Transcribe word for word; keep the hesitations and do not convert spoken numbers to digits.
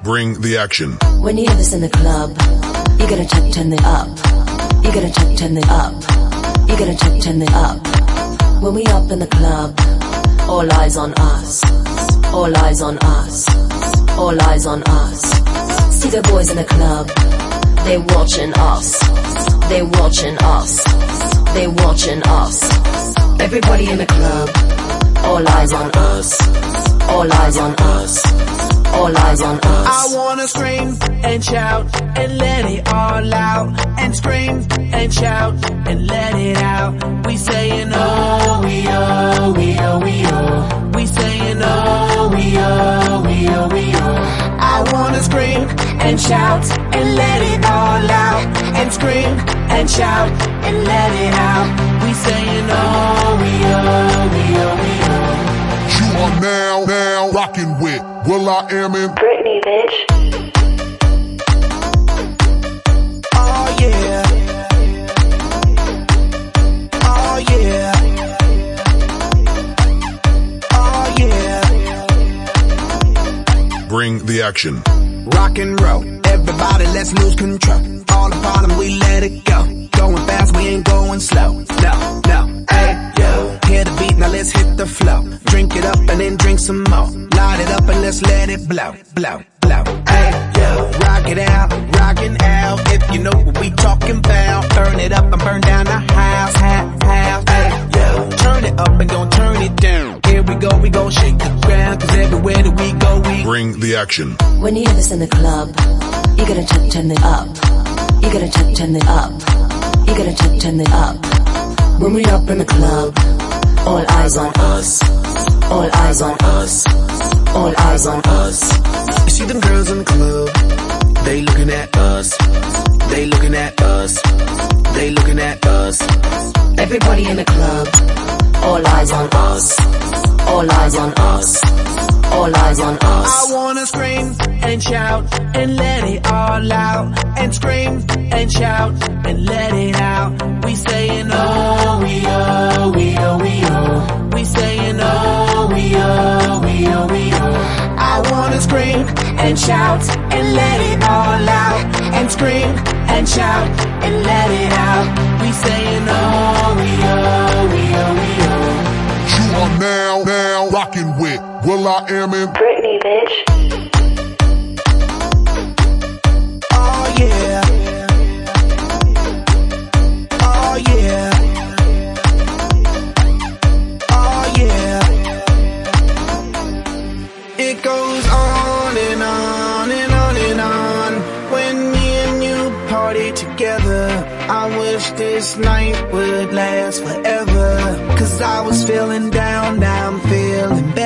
Bring the action. When you hear this in the club, you gotta check, turn it up. You gotta check, turn it up. You gotta check, turn it up. When we up in the club, all eyes on us. All eyes on us. All eyes on us. See the boys in the club, they watching us. They watching us. They watching us. Everybody in the club, all eyes on us. All eyes on us. All eyes on us. I wanna scream and shout and let it all out. And scream and shout and let it out. We saying oh, we oh, we oh, we oh. We saying oh, we oh, we oh, we oh. I wanna scream and shout and let it all out. And scream and shout and let it out. We saying oh, we oh, we oh, we oh. You are now, now rocking with will.i.am in Britney, bitch. Oh yeah. Oh yeah. Oh yeah. Bring the action. Rock and roll, everybody let's lose control. All the bottom we let it go. Going fast, we ain't going slow. No, no, hey, yo. Hear the beat, now let's hit the flow. Drink it up and then drink some more. Light it up and let's let it blow, blow, blow. Hey, yo. Rock it out, rockin' out. If you know what we talking about. Burn it up and burn down the house, house, house. Hey, yo. Turn it up and gon' turn it down. Here we go, we gon' shake the ground. Cause everywhere that we go, we bring the action. When you hear this in the club, you gotta check, turn it up. You gotta check, turn it up. You gotta check, turn it up. When we up in the club, all eyes on us. All eyes on us. All eyes on us. You see them girls in the club, they looking at us. They looking at us. They looking at us. Everybody in the club, all eyes on us. All eyes on us. All eyes on us. I wanna scream and shout and let it all out. And scream and shout and let it out. We saying oh, we oh, we oh, we oh. We saying oh, we oh, we oh, we oh. I wanna scream and shout and let it all out. And scream and shout and let it out. We saying oh, we oh, we oh, we oh. You are now, now rocking with will.i.am in Britney, bitch. Oh yeah. Oh yeah. Oh yeah. It goes on and on and on and on. When me and you party together, I wish this night would last forever. Cause I was feeling down, now I'm feeling better.